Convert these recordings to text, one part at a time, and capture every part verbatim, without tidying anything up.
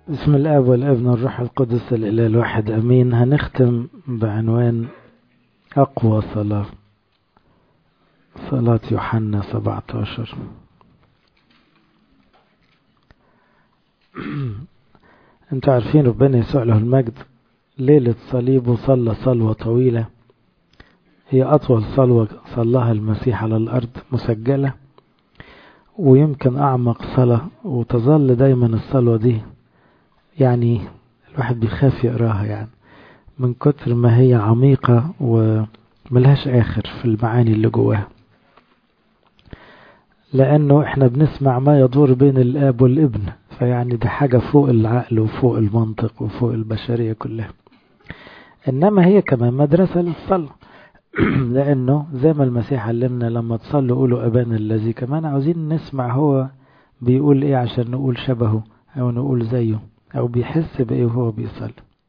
بسم الآب والابن والروح القدس الإله الواحد أمين. هنختم بعنوان أقوى صلاة، صلاة يوحنا سبعة عشر. انتوا عارفين ربنا يسوع له المجد ليلة صليبه صلى صلوة طويلة، هي أطول صلوة صلاها المسيح على الأرض مسجلة، ويمكن أعمق صلاة، وتظل دايما الصلوة دي يعني الواحد بيخاف يقراها، يعني من كتر ما هي عميقة وملهاش آخر في المعاني اللي جواها، لأنه احنا بنسمع ما يدور بين الآب والابن، فيعني دي حاجة فوق العقل وفوق المنطق وفوق البشرية كلها. إنما هي كمان مدرسة للصلاة لأنه زي ما المسيح علمنا لما تصلوا قولوا أبانا الذي، كمان عاوزين نسمع هو بيقول إيه عشان نقول شبهه أو نقول زيه أو بيحس بإيه وهو بيصلي.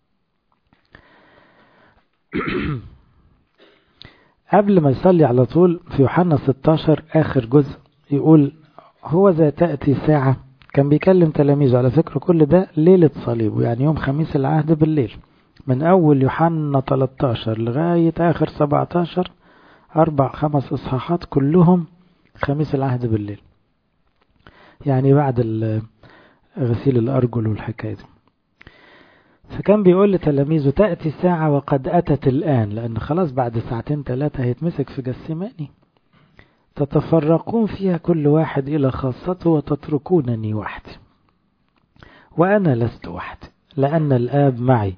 قبل ما يصلي على طول في يوحنا ستة عشر آخر جزء يقول هو ذا تأتي ساعة، كان بيكلم تلاميذه على فكرة كل ده ليلة صليبه، يعني يوم خميس العهد بالليل، من أول يوحنا ثلاثة عشر لغاية آخر سبعة عشر، أربع خمس إصحاحات كلهم خميس العهد بالليل، يعني بعد غسيل الأرجل والحكاية دي. فكان بيقول لتلاميذه تأتي ساعة وقد أتت الآن، لأن خلاص بعد ساعتين ثلاثة هيتمسك في جسماني، تتفرقون فيها كل واحد إلى خاصته وتتركونني وحدي، وأنا لست وحدي لأن الآب معي،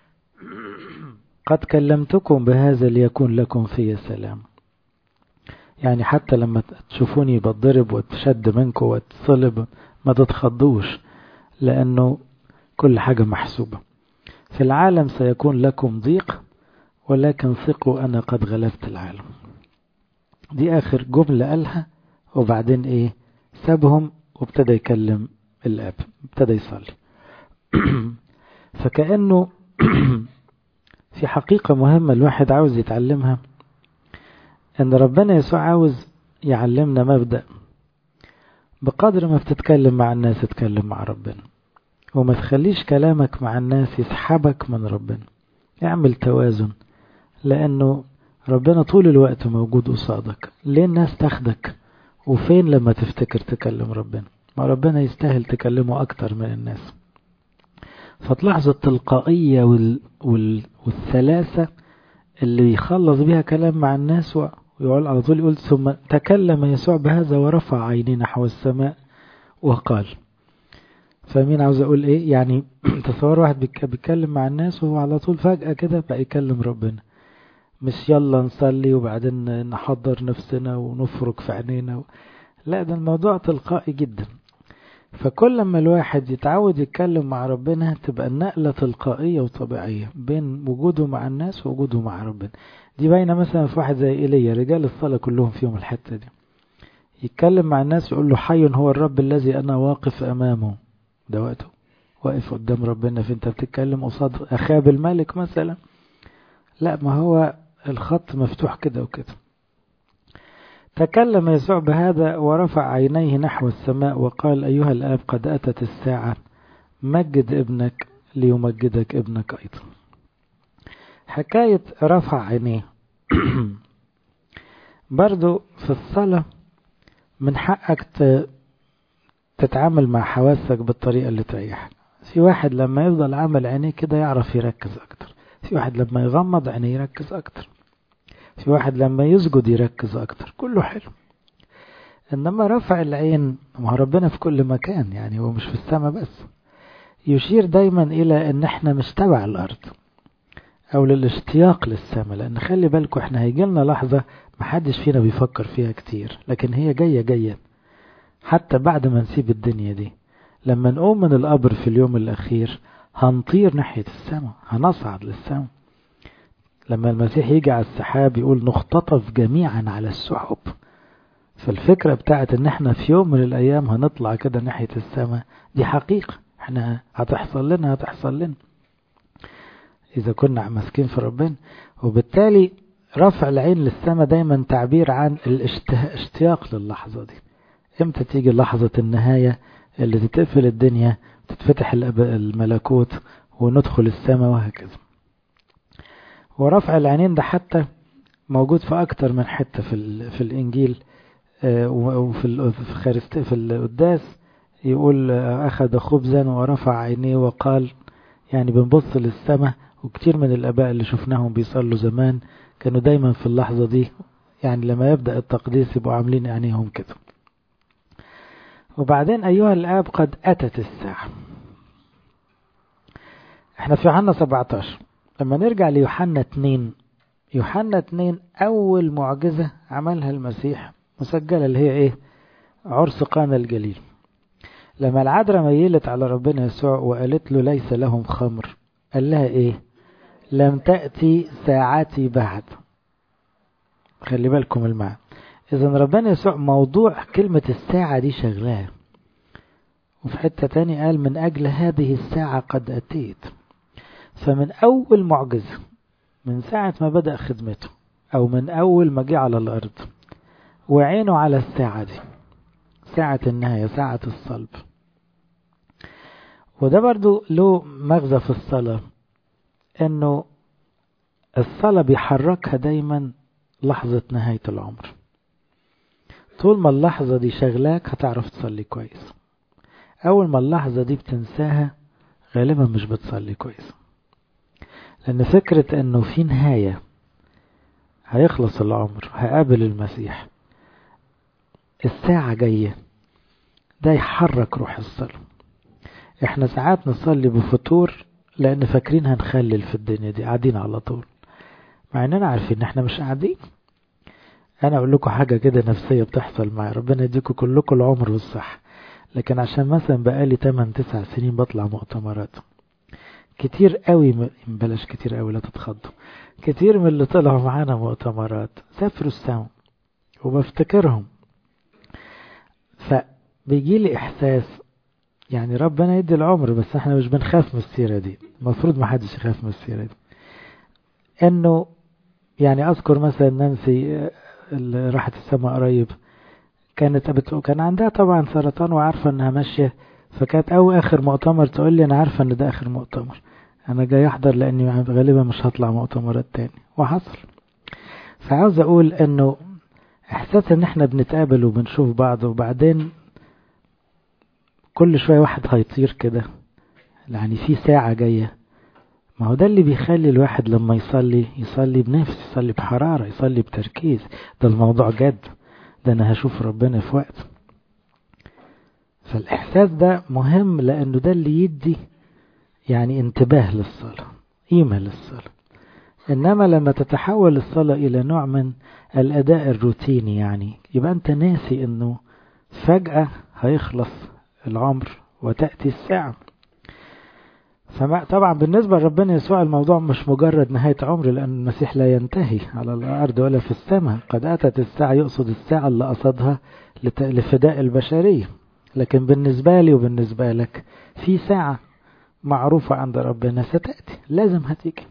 قد كلمتكم بهذا ليكون لكم في سلام. يعني حتى لما تشوفوني بضرب وتشد منكم وتصلب ما تتخضوش، لأنه كل حاجة محسوبة. في العالم سيكون لكم ضيق ولكن ثقوا أنا قد غلبت العالم. دي آخر جملة قالها، وبعدين إيه سابهم وابتدى يكلم الآب، ابتدى يصلي. فكأنه في حقيقة مهمة الواحد عاوز يتعلمها، أن ربنا يسوع عاوز يعلمنا مبدأ، بقدر ما بتتكلم مع الناس تتكلم مع ربنا، وما تخليش كلامك مع الناس يسحبك من ربنا. اعمل توازن، لأنه ربنا طول الوقت موجود قصادك. ليه الناس تاخدك وفين لما تفتكر تكلم ربنا؟ ما ربنا يستاهل تكلمه أكتر من الناس. فتلاحظ التلقائية وال... وال... والثلاثة اللي يخلص بها كلام مع الناس، ويقول على طول يقول ثم تكلم يسوع بهذا ورفع عينيه نحو السماء وقال. فمين عاوز أقول إيه؟ يعني تصور واحد بيتكلم مع الناس وهو على طول فجأة كده بقى يكلم ربنا، مش يلا نصلي وبعدين نحضر نفسنا ونفرك في عينينا و... لا، ده الموضوع تلقائي جدا. فكل ما الواحد يتعود يتكلم مع ربنا تبقى النقلة تلقائية وطبيعية بين وجوده مع الناس ووجوده مع ربنا. دي باينة مثلا في واحد زي إيليا، رجال الصلاة كلهم فيهم الحتة دي، يتكلم مع الناس يقول له حي هو الرب الذي أنا واقف أمامه. ده وقته واقف قدام ربنا، فانت بتتكلم قصاد أخاب الملك مثلا؟ لا، ما هو الخط مفتوح كده وكده. تكلم يسوع بهذا ورفع عينيه نحو السماء وقال أيها الآب قد أتت الساعة، مجد ابنك ليمجدك ابنك أيضا. حكاية رفع عينيه برضو في الصلاة من حقك تتعامل مع حواسك بالطريقة اللي تريحك. في واحد لما يفضل عامل عينيه كده يعرف يركز أكتر، في واحد لما يغمض عينيه يركز أكتر، في واحد لما يسجد يركز أكتر، كله حلو. إنما رفع العين، ما ربنا في كل مكان، يعني هو مش في السماء بس، يشير دايما إلى إن احنا مش تبع الأرض أو للاشتياق للسماء. لأن خلي بالكم احنا هيجيلنا لحظة محدش فينا بيفكر فيها كتير، لكن هي جاية جاية حتى بعد ما نسيب الدنيا دي. لما نقوم من القبر في اليوم الأخير هنطير ناحية السماء، هنصعد للسماء. لما المسيح يجي على السحاب يقول نختطف جميعا على السحب. فالفكرة بتاعت ان احنا في يوم من الايام هنطلع كده ناحية السماء دي حقيقة، احنا هتحصل لنا هتحصل لنا اذا كنا ماسكين في ربنا. وبالتالي رفع العين للسماء دايما تعبير عن الاشتياق للحظة دي. امتى تيجي لحظة النهاية اللي تتقفل الدنيا تتفتح الملكوت وندخل السماء وهكذا. ورفع العينين ده حتى موجود في أكتر من حتة في, في الإنجيل وفي في القداس. يقول أخذ خبزا ورفع عينيه وقال، يعني بنبص للسماء. وكتير من الآباء اللي شفناهم بيصلوا زمان كانوا دايما في اللحظة دي، يعني لما يبدأ التقديس يبقوا عاملين عينيهم كده. وبعدين أيها الآب قد أتت الساعة. احنا في يوحنا سبعتاشر. لما نرجع ليوحنا اتنين، يوحنا اتنين أول معجزة عملها المسيح مسجلة اللي هي ايه؟ عرس قانا الجليل. لما العذراء ميلت على ربنا يسوع وقالت له ليس لهم خمر، قال لها ايه؟ لم تأتي ساعتي بعد. خلي بالكم المعنى. إذا ربنا يسوع موضوع كلمة الساعة دي شغلاه. وفي حتة تاني قال من أجل هذه الساعة قد أتيت. فمن أول معجزة، من ساعة ما بدأ خدمته أو من أول ما جه على الأرض وعينه على الساعة دي، ساعة النهاية، ساعة الصلب. وده برضو له مغزى في الصلاة، انه الصلاة بيحركها دايما لحظة نهاية العمر. طول ما اللحظة دي شغلاك هتعرف تصلي كويس. اول ما اللحظة دي بتنساها غالبا مش بتصلي كويس، لان فكرة انه في نهاية، هيخلص العمر، هقابل المسيح، الساعة جاية، ده يحرك روح الصلاة. احنا ساعات نصلي بفتور لان فاكرين هنخلل في الدنيا دي، قاعدين على طول، مع اننا عارفين ان احنا مش قاعدين. انا اقول لكم حاجة كده نفسية بتحصل معي، ربنا يديكم كلكم العمر والصحة، لكن عشان مثلا بقالي تمن تسع سنين بطلع مؤتمرات كتير قوي، بلاش كتير قوي لا تتخضوا، كتير من اللي طلعوا معانا مؤتمرات سافروا السما وبفتكرهم. فبيجي لي احساس، يعني ربنا يدي العمر بس احنا مش بنخاف من السيرة دي، المفروض ما حدش يخاف من السيرة دي. انه يعني اذكر مثلا نانسي اللي راحت السماء قريب، كانت كان عندها طبعا سرطان وعارفة انها ماشية، فكانت او اخر مؤتمر تقول لي انا عارفة ان ده اخر مؤتمر، انا جاي احضر لاني غالبا مش هطلع مؤتمرات تاني، وحصل. فعاوز اقول انه احساس ان احنا بنتقابل وبنشوف بعض وبعدين كل شوية واحد هيطير كده، يعني في ساعة جاية، ما هو ده اللي بيخلي الواحد لما يصلي يصلي بنفس، يصلي بحرارة، يصلي بتركيز. ده الموضوع جد، ده انا هشوف ربنا في وقت. فالاحساس ده مهم لانه ده اللي يدي يعني انتباه للصلاة، قيمة للصلاة. انما لما تتحول الصلاة الى نوع من الاداء الروتيني، يعني يبقى انت ناسي انه فجأة هيخلص العمر وتأتي الساعة. فطبعا بالنسبة لربنا يسوع الموضوع مش مجرد نهاية عمر، لأن المسيح لا ينتهي على الأرض ولا في السماء. قد أتت الساعة يقصد الساعة اللي قصدها لفداء البشرية، لكن بالنسبة لي وبالنسبة لك في ساعة معروفة عند ربنا ستأتي، لازم هتيجي.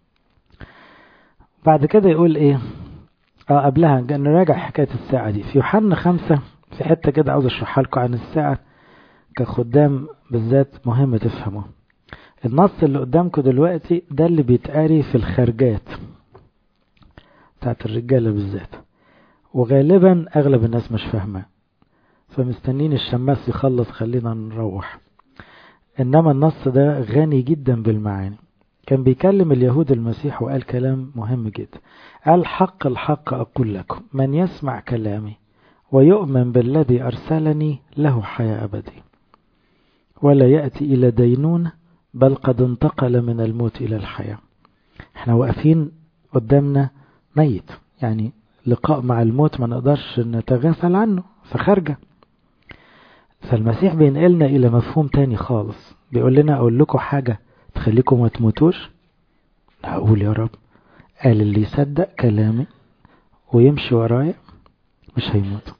بعد كده يقول ايه؟ اه قبلها نراجع حكاية الساعة دي في يوحنا خمسة. في حتة كده عاوز اشرحها لكم عن الساعة كخدام بالذات، مهم تفهمه. النص اللي قدامكم دلوقتي ده اللي بيتقاري في الخارجات بتاعت الرجالة بالذات، وغالبا اغلب الناس مش فاهمة، فمستنين الشماس يخلص خلينا نروح. انما النص ده غني جدا بالمعاني. كان بيكلم اليهود المسيح وقال كلام مهم جدا. قال حق الحق اقول لكم من يسمع كلامي ويؤمن بالذي ارسلني له حياة ابدية ولا يأتي الى دينونة بل قد انتقل من الموت الى الحياة. احنا واقفين قدامنا ميت، يعني لقاء مع الموت ما نقدرش نتغافل عنه، فخارجة. فالمسيح بينقلنا الى مفهوم تاني خالص، بيقول لنا اقول لكم حاجة تخليكم ما تموتوش. اقول يا رب. قال اللي يصدق كلامي ويمشي ورايا مش هيموت.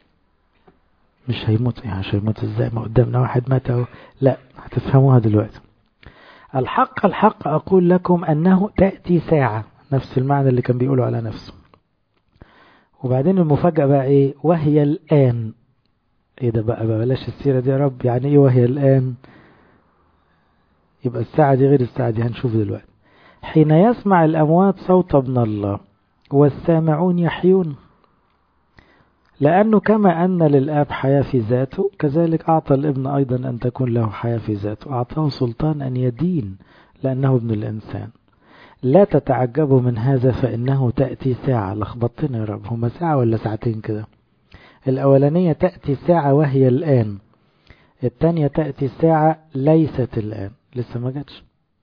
مش هيموت يعني مش هيموت ازاي؟ ما قدامنا واحد مات اهو. لا، هتفهموها دلوقتي. الحق الحق اقول لكم انه تأتي ساعة، نفس المعنى اللي كان بيقوله على نفسه. وبعدين المفاجأة بقى ايه؟ وهي الآن. ايه ده بقى؟ بلاش السيرة دي يا رب، يعني ايه وهي الآن؟ يبقى الساعة دي غير الساعة دي، هنشوف دلوقتي. حين يسمع الأموات صوت ابن الله والسامعون يحيون، لأنه كما أن للآب حياة في ذاته كذلك أعطى الابن أيضا أن تكون له حياة في ذاته، أعطاه سلطان أن يدين لأنه ابن الإنسان. لا تتعجبوا من هذا فإنه تأتي ساعة. لخبطتنا يا رب، هما ساعة ولا ساعتين كده؟ الأولانية تأتي ساعة وهي الآن، الثانية تأتي ساعة ليست الآن، لسه ما جاتش،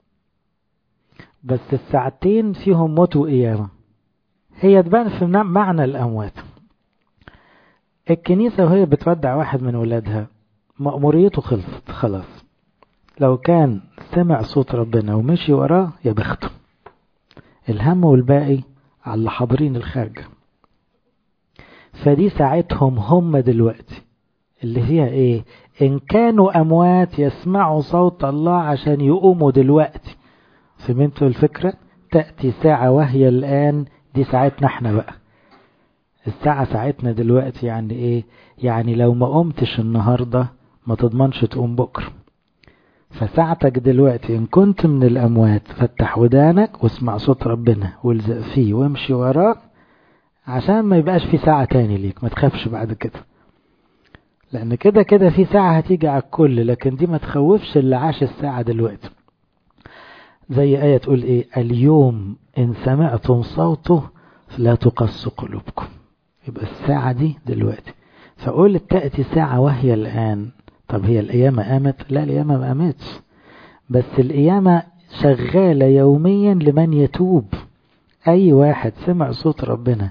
بس الساعتين فيهم موت وقيامة. هي تبان في معنى الأموات. الكنيسة وهي بتودع واحد من ولادها مأموريته خلصت خلاص، لو كان سمع صوت ربنا ومشي وراه يا بخته، الهم والباقي على اللي حاضرين الخارج. فدي ساعتهم هم دلوقتي اللي فيها ايه؟ ان كانوا اموات يسمعوا صوت الله عشان يقوموا دلوقتي. فهمتوا الفكرة؟ تأتي ساعة وهي الآن، دي ساعتنا احنا بقى. الساعة ساعتنا دلوقتي يعني ايه؟ يعني لو ما قمتش النهاردة ما تضمنش تقوم بكرة. فساعتك دلوقتي ان كنت من الاموات فتح ودانك واسمع صوت ربنا والزق فيه وامشي وراه، عشان ما يبقاش في ساعة تاني ليك، ما تخافش بعد كده، لان كده كده في ساعة هتيجي على الكل، لكن دي ما تخوفش اللي عاش الساعة دلوقتي. زي آية تقول ايه؟ اليوم ان سمعتم صوته فلا تقسوا قلوبكم. يبقى الساعة دي دلوقتي. فقول تأتي ساعة وهي الآن. طب هي القيامة قامت؟ لا، القيامة ما قامتش، بس القيامة شغالة يوميا لمن يتوب. أي واحد سمع صوت ربنا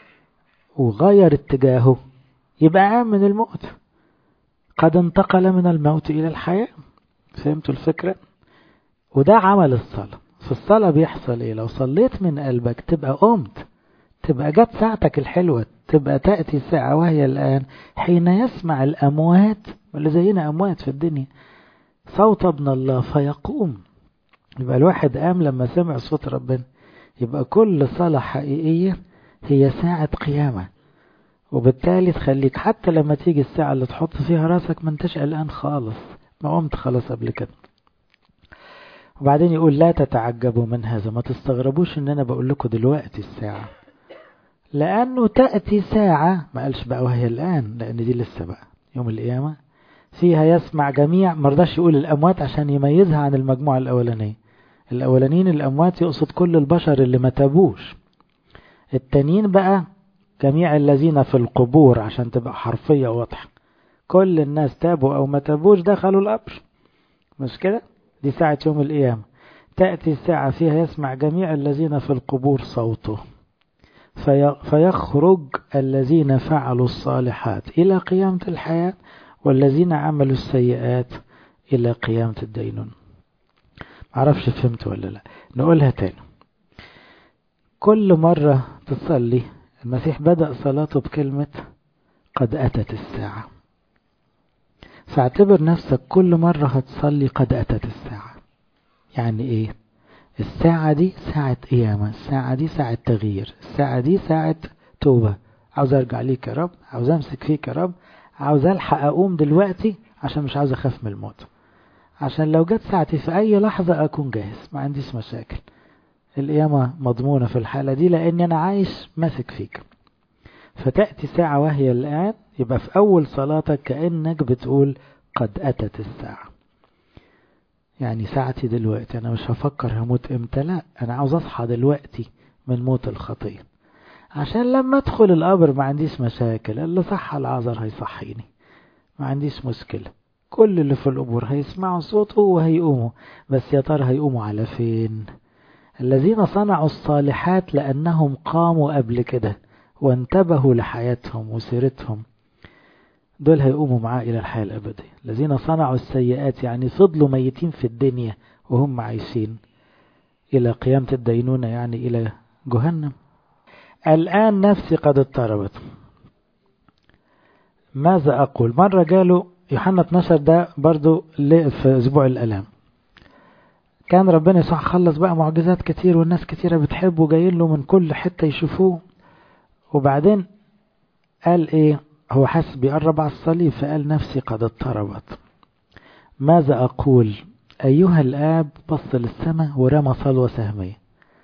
وغير اتجاهه يبقى قام من الموت، قد انتقل من الموت إلى الحياة. فهمتوا الفكرة؟ وده عمل الصلاة. في الصلاة بيحصل ايه؟ لو صليت من قلبك تبقى قمت، تبقى جت ساعتك الحلوة، تبقى تأتي الساعة وهي الآن حين يسمع الأموات، واللي زينا أموات في الدنيا، صوت ابن الله فيقوم. يبقى الواحد قام لما سمع صوت ربنا. يبقى كل صلاة حقيقية هي ساعة قيامة، وبالتالي تخليك حتى لما تيجي الساعة اللي تحط فيها راسك ما انتش قلقان خالص، ما قمت خلاص قبل كده. وبعدين يقول لا تتعجبوا من هذا، ما تستغربوش ان انا بقول لكم دلوقتي الساعة، لانه تأتي ساعة، ما قالش بقى وهي الآن، لان دي لسه بقى يوم القيامة فيها يسمع جميع. مرضاش يقول الأموات عشان يميزها عن المجموعة الأولانية. الأولانيين الأموات يقصد كل البشر اللي ما تابوش، التانيين بقى جميع الذين في القبور عشان تبقى حرفية واضحة. كل الناس تابوا أو ما تابوش دخلوا القبر، مش كده؟ دي ساعة يوم القيامة. تأتي الساعة فيها يسمع جميع الذين في القبور صوته في فيخرج الذين فعلوا الصالحات إلى قيامة الحياة، والذين عملوا السيئات إلى قيامة الدينون. معرفش فهمت ولا لا، نقولها تاني. كل مرة تصلي المسيح بدأ صلاته بكلمة قد أتت الساعة، فاعتبر نفسك كل مرة هتصلي قد أتت الساعة. يعني ايه؟ الساعة دي ساعة قيامة، الساعة دي ساعة تغيير، الساعة دي ساعة توبة. عاوز ارجع ليك يا رب، عاوز امسك فيك يا رب، عاوز الحق اقوم دلوقتي عشان مش عاوز اخاف من الموت، عشان لو جت ساعتي في اي لحظة اكون جاهز، ما عنديش مشاكل. القيامة مضمونة في الحالة دي لاني انا عايش ماسك فيك. فتأتي ساعة وهي الآن، يبقى في اول صلاتك كأنك بتقول قد أتت الساعة. يعني ساعتي دلوقتي، انا مش هفكر هموت امتى، لا، انا عاوز اصحى دلوقتي من موت الخطية، عشان لما ادخل القبر ما عنديش مشاكل. اللي صح العذر هيصحيني، ما عنديش مشكلة. كل اللي في القبور هيسمعوا صوته وهيقوموا، بس يا ترى هيقوموا على فين؟ الذين صنعوا الصالحات لأنهم قاموا قبل كده وانتبهوا لحياتهم وسيرتهم، دول هيقوموا معاه إلى الحياة الأبدية. الذين صنعوا السيئات يعني فضلوا ميتين في الدنيا وهم عايشين إلى قيامة الدينونة، يعني إلى جهنم. الآن نفسي قد اضطربت، ماذا أقول؟ مرة قالوا يوحنا اتناشر ده برضو في أسبوع الألام، كان ربنا يسوع خلص بقى معجزات كتير والناس كتيرة بتحبه جايين له من كل حتة يشوفوه، وبعدين قال إيه؟ هو حس بيقرب على الصليب فقال نفسي قد اضطربت، ماذا أقول؟ أيها الآب بص للسماء ورمى صلوة سهمية،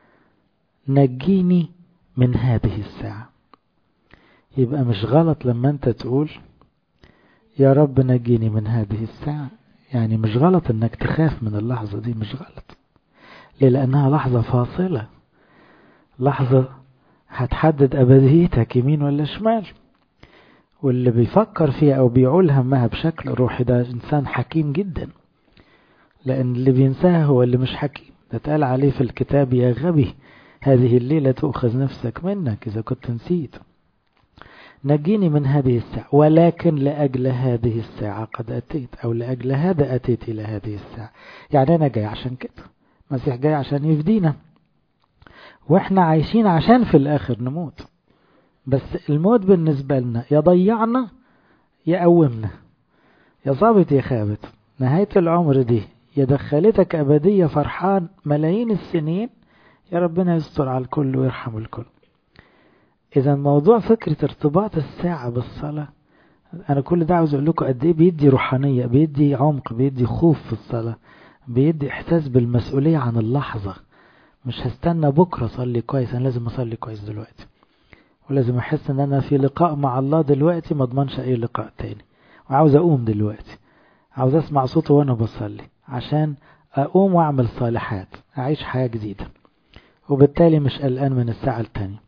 نجيني من هذه الساعة. يبقى مش غلط لما أنت تقول يا رب نجيني من هذه الساعة، يعني مش غلط أنك تخاف من اللحظة دي، مش غلط. ليه؟ لأنها لحظة فاصلة، لحظة هتحدد أبديتك يمين ولا شمال. واللي بيفكر فيها أو بيعول همها بشكل روحي ده إنسان حكيم جدا، لأن اللي بينساها هو اللي مش حكيم. ده اتقال عليه في الكتاب يا غبي هذه الليلة تؤخذ نفسك منك إذا كنت نسيت. نجيني من هذه الساعة، ولكن لأجل هذه الساعة قد أتيت، أو لأجل هذا أتيت إلى هذه الساعة. يعني أنا جاي عشان كده، المسيح جاي عشان يفدينا، وإحنا عايشين عشان في الآخر نموت. بس الموت بالنسبة لنا يا ضيعنا يا قومنا، يا صابت يا خابت. نهاية العمر دي يا دخلتك أبدية فرحان ملايين السنين، يا ربنا يستر على الكل ويرحم الكل. إذا موضوع فكرة ارتباط الساعة بالصلاة، أنا كل ده عاوز أقول لكم قد إيه بيدي روحانية، بيدي عمق، بيدي خوف في الصلاة، بيدي إحساس بالمسؤولية عن اللحظة. مش هستنى بكرة أصلي كويس، أنا لازم أصلي كويس دلوقتي، ولازم أحس أن أنا في لقاء مع الله دلوقتي ما أضمنش أي لقاء تاني، وعاوز أقوم دلوقتي، عاوز أسمع صوته وأنا بصلي عشان أقوم وأعمل صالحات، أعيش حياة جديدة، وبالتالي مش قلقان من الساعة التانية.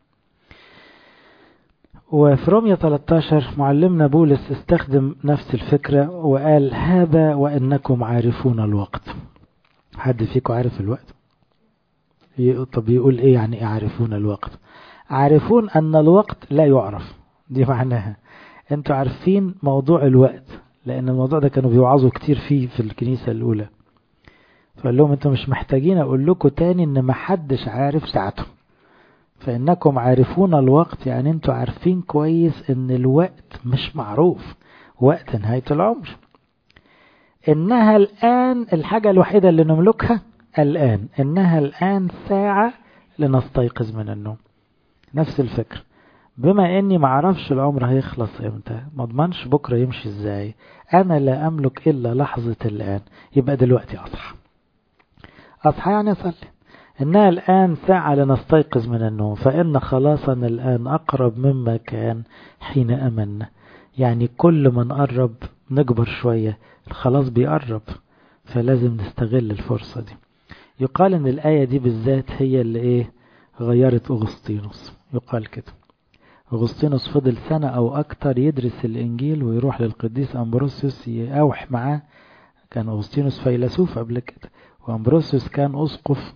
وفي رومية ثلاثة عشر معلمنا بولس استخدم نفس الفكرة وقال هذا وإنكم عارفون الوقت. حد فيكم عارف الوقت؟ طب يقول إيه يعني عارفون الوقت؟ عارفون أن الوقت لا يعرف، دي معناها أنتوا عارفين موضوع الوقت، لأن الموضوع ده كانوا بيوعظوا كتير فيه في الكنيسة الأولى. فقال لهم أنتوا مش محتاجين أقول لكم تاني أن محدش عارف ساعته، فإنكم عارفون الوقت، يعني أنتوا عارفين كويس أن الوقت مش معروف، وقت نهاية العمر. إنها الآن الحاجة الوحيدة اللي نملكها الآن، إنها الآن ساعة لنستيقظ من النوم. نفس الفكر، بما اني معرفش العمر هيخلص امتى، ما اضمنش بكرة يمشي ازاي، انا لا املك الا لحظة الان، يبقى دلوقتي اصحى. اصحى يعني اصلي. انها الان ساعة لنستيقظ من النوم، فان خلاصنا الان اقرب مما كان حين امنا. يعني كل ما نقرب نكبر شوية الخلاص بيقرب، فلازم نستغل الفرصة دي. يقال ان الاية دي بالذات هي اللي ايه غيرت أغسطينوس. يقال كده أغسطينوس فضل سنة أو أكتر يدرس الإنجيل ويروح للقديس أمبروسيوس يأوح معاه. كان أغسطينوس فيلسوف قبل كده، وأمبروسيوس كان أسقف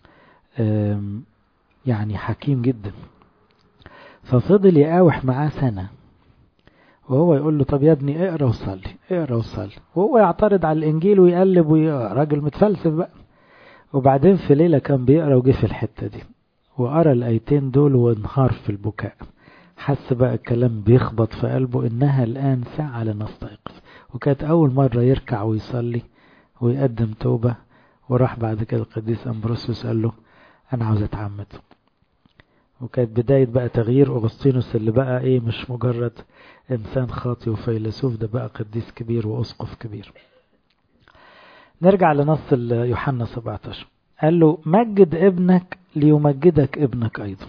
يعني حكيم جدا، ففضل يأوح معاه سنة، وهو يقول له طب يا ابني اقرأ وصلي اقرأ وصلي، وهو يعترض على الإنجيل ويقلب ويقرأ، راجل متفلسف بقى. وبعدين في ليلة كان بيقرأ وجه في الحتة دي وقرأ الآيتين دول وانهار في البكاء، حس بقى الكلام بيخبط في قلبه إنها الآن ساعة لنستيقظ. وكانت أول مرة يركع ويصلي ويقدم توبة، وراح بعد كده القديس أمبروسيوس قال له أنا عاوز أتعمد. وكانت بداية بقى تغيير أغسطينوس اللي بقى إيه مش مجرد إنسان خاطئ وفيلسوف، ده بقى قديس كبير وأسقف كبير. نرجع لنص يوحنا سبعة عشر، قال له مجد ابنك ليمجدك ابنك أيضا.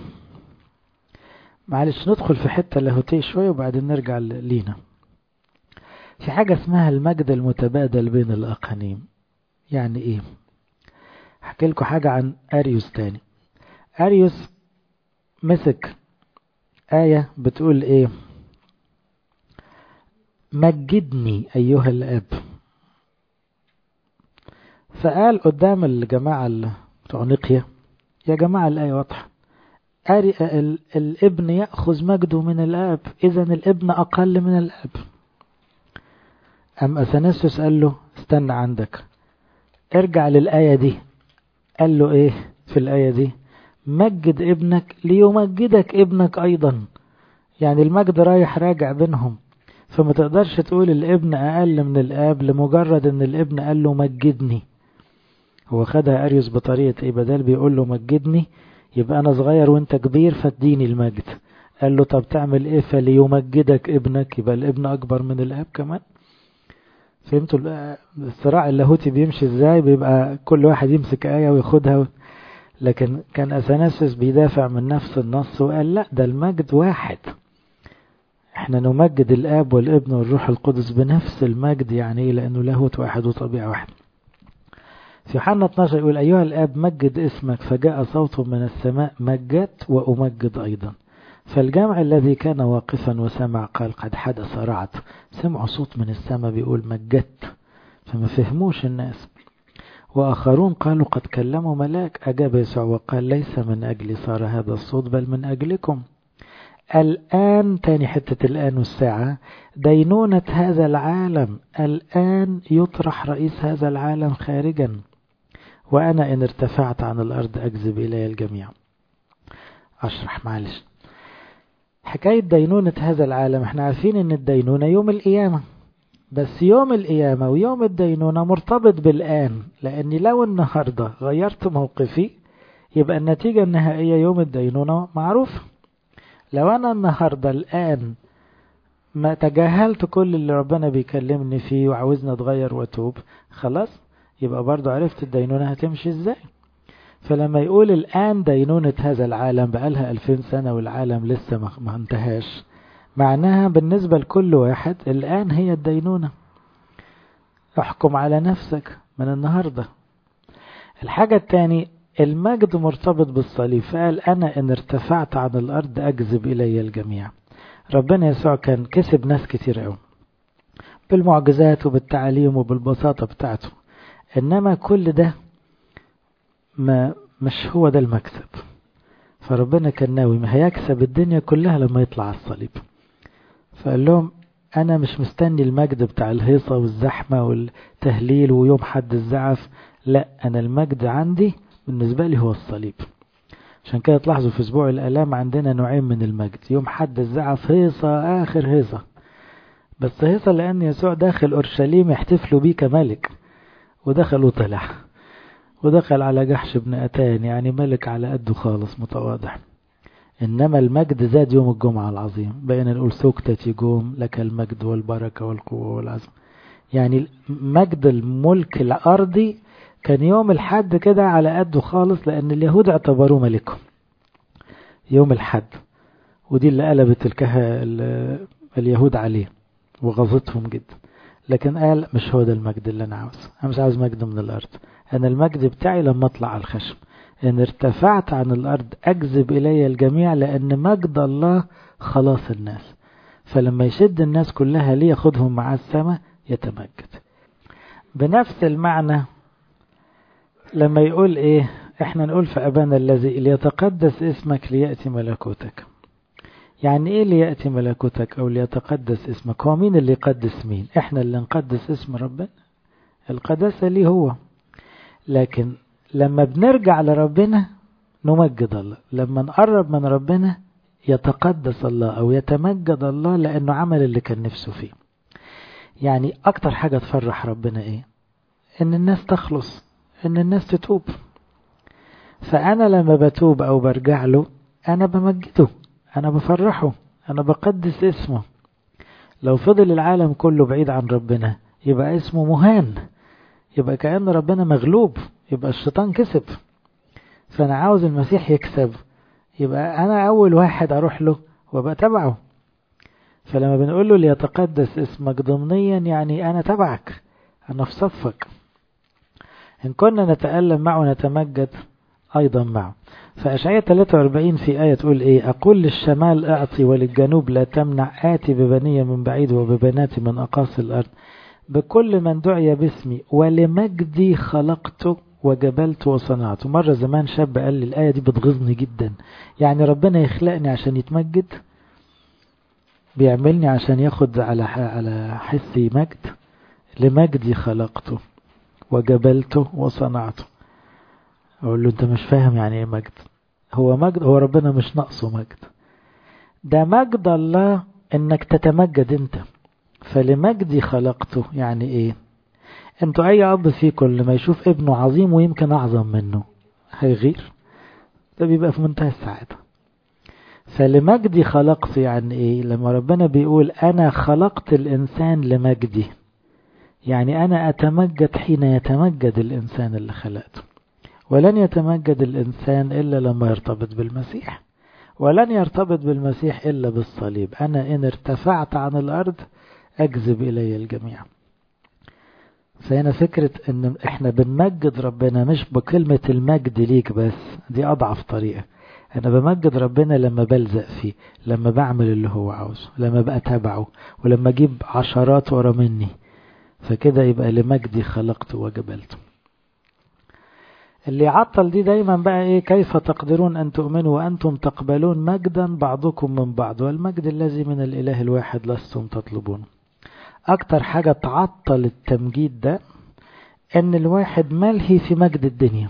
معلش ندخل في حتة لاهوتية شوية وبعدين نرجع لينا. في حاجة اسمها المجد المتبادل بين الأقانيم. يعني ايه؟ هحكي لكم حاجة عن أريوس تاني. أريوس مسك آية بتقول ايه؟ مجدني أيها الأب. فقال قدام الجماعة بتوع نقية يا جماعة الآية واضحة، الابن يأخذ مجده من الآب، إذن الابن أقل من الآب. أم أثناسيوس قال له استنى عندك، ارجع للآية دي. قال له إيه في الآية دي؟ مجد ابنك ليمجدك ابنك أيضا. يعني المجد رايح راجع بينهم، فما تقدرش تقول الابن أقل من الآب لمجرد أن الابن قال له مجدني. هو خدها أريوس بطريقة إيه؟ بدل بيقول له مجدني يبقى أنا صغير وانت كبير فاديني المجد، قال له طب تعمل إيه؟ فليمجدك ابنك، يبقى الابن أكبر من الآب كمان. فهمتوا الصراع اللاهوتي بيمشي ازاي؟ بيبقى كل واحد يمسك آية وياخدها، لكن كان أثناسيوس بيدافع من نفس النص وقال لا، ده المجد واحد، احنا نمجد الآب والابن والروح القدس بنفس المجد. يعني ايه؟ لأنه لاهوت واحد وطبيعة واحد. في يوحنا اثناشر يقول أيها الآب مجد اسمك، فجاء صوت من السماء مجدت وأمجد أيضا. فالجمع الذي كان واقفا وسمع قال قد حدث رعد. سمعوا صوت من السماء بيقول مجدت، فما فهموش الناس. وآخرون قالوا قد كلموا ملاك. أجاب يسوع وقال ليس من أجلي صار هذا الصوت بل من أجلكم. الآن، تاني حتة الآن والساعة، دينونة هذا العالم، الآن يطرح رئيس هذا العالم خارجا، وأنا إن ارتفعت عن الأرض أجذب إلي الجميع. أشرح معلش حكاية دينونة هذا العالم. احنا عارفين ان الدينونة يوم القيامة، بس يوم القيامة ويوم الدينونة مرتبط بالآن، لأني لو النهاردة غيرت موقفي يبقى النتيجة النهائية يوم الدينونة معروفة. لو أنا النهاردة الآن ما تجاهلت كل اللي ربنا بيكلمني فيه وعاوزنا اتغير واتوب، خلاص يبقى برضو عرفت الدينونة هتمشي ازاي. فلما يقول الآن دينونة هذا العالم، بقالها ألفين سنة والعالم لسه ما انتهاش، معناها بالنسبة لكل واحد الآن هي الدينونة. احكم على نفسك من النهاردة. الحاجة الثانية، المجد مرتبط بالصليب، فقال أنا إن ارتفعت عن الأرض أجذب إلي الجميع. ربنا يسوع كان كسب ناس كتير قوي بالمعجزات وبالتعليم وبالبساطة بتاعته، إنما كل ده ما مش هو ده المكسب. فربنا كان ناوي ما هيكسب الدنيا كلها لما يطلع على الصليب. فقال لهم أنا مش مستني المجد بتاع الهيصة والزحمة والتهليل ويوم حد الزعف، لا، أنا المجد عندي بالنسبة لي هو الصليب. عشان كده تلاحظوا في أسبوع الآلام عندنا نوعين من المجد. يوم حد الزعف هيصة آخر هيصة، بس هيصة لأن يسوع داخل أورشليم يحتفلوا بيه كملك، ودخل وطلع ودخل على جحش بن أتان، يعني ملك على قده خالص متواضع. إنما المجد زاد يوم الجمعة العظيم، بقينا نقول سكتة يقوم لك المجد والبركة والقوة والعظم. يعني مجد الملك الأرضي كان يوم الحد كده على قده خالص، لأن اليهود اعتبروه ملكهم يوم الحد، ودي اللي قلبت الكه اليهود عليه وغضتهم جدا. لكن قال مش هو ده المجد اللي أنا عاوزه، أنا مش عاوز مجد من الأرض، أنا المجد بتاعي لما أطلع على الخشب، إن ارتفعت عن الأرض أجذب إلي الجميع، لأن مجد الله خلاص الناس. فلما يشد الناس كلها ليه ياخدهم مع السماء يتمجد. بنفس المعنى لما يقول إيه، إحنا نقول في أبانا الذي ليتقدس اسمك ليأتي ملكوتك. يعني إيه ليأتي ملكوتك أو ليتقدس اسمك؟ هو مين اللي يقدس مين؟ إحنا اللي نقدس اسم ربنا، القداسة ليه هو. لكن لما بنرجع لربنا نمجد الله، لما نقرب من ربنا يتقدس الله أو يتمجد الله، لأنه عمل اللي كان نفسه فيه. يعني أكتر حاجة تفرح ربنا إيه؟ إن الناس تخلص، إن الناس تتوب. فأنا لما بتوب أو برجع له أنا بمجده، أنا بفرحه، أنا بقدس اسمه. لو فضل العالم كله بعيد عن ربنا يبقى اسمه مهان، يبقى كأن ربنا مغلوب، يبقى الشيطان كسب. فأنا عاوز المسيح يكسب، يبقى أنا أول واحد أروح له وابقى تبعه. فلما بنقول له ليتقدس اسمك ضمنيا يعني أنا تبعك، أنا في صفك. إن كنا نتألم معه نتمجد أيضا معه. فأشعياء ثلاثة وأربعين في آية تقول إيه؟ أقول للشمال أعطي وللجنوب لا تمنع، آتي ببنية من بعيد وببنات من أقاصي الأرض، بكل من دعي باسمي ولمجدي خلقته وجبلت وصنعته. مرة زمان شاب قال لي الآية دي بتغيظني جدا، يعني ربنا يخلقني عشان يتمجد، بيعملني عشان ياخد على على حسي مجد. لمجدي خلقته وجبلته وصنعته. أقول له أنت مش فاهم يعني إيه مجد. هو مجد، هو ربنا مش ناقصه مجد، ده مجد الله إنك تتمجد أنت. فلمجدي خلقته يعني إيه؟ أنتوا أي أب فيكم لما يشوف ابنه عظيم ويمكن أعظم منه هيغير؟ ده بيبقى في منتهى السعادة. فلمجدي خلقت يعني إيه؟ لما ربنا بيقول أنا خلقت الإنسان لمجدي، يعني أنا أتمجد حين يتمجد الإنسان اللي خلقته، ولن يتمجد الإنسان إلا لما يرتبط بالمسيح، ولن يرتبط بالمسيح إلا بالصليب. أنا إن ارتفعت عن الأرض أجذب إلي الجميع. فهنا فكرة إن إحنا بنمجد ربنا مش بكلمة المجد ليك بس، دي أضعف طريقة. أنا بمجد ربنا لما بلزق فيه، لما بعمل اللي هو عاوزه، لما بقى تابعه، ولما أجيب عشرات ورا مني، فكده يبقى لمجدي خلقته وجبلته. اللي يعطل دي دايما بقى ايه؟ كيف تقدرون ان تؤمنوا وانتم تقبلون مجدا بعضكم من بعض والمجد الذي من الاله الواحد لستم تطلبونه. اكتر حاجة تعطل التمجيد ده ان الواحد ملهي في مجد الدنيا،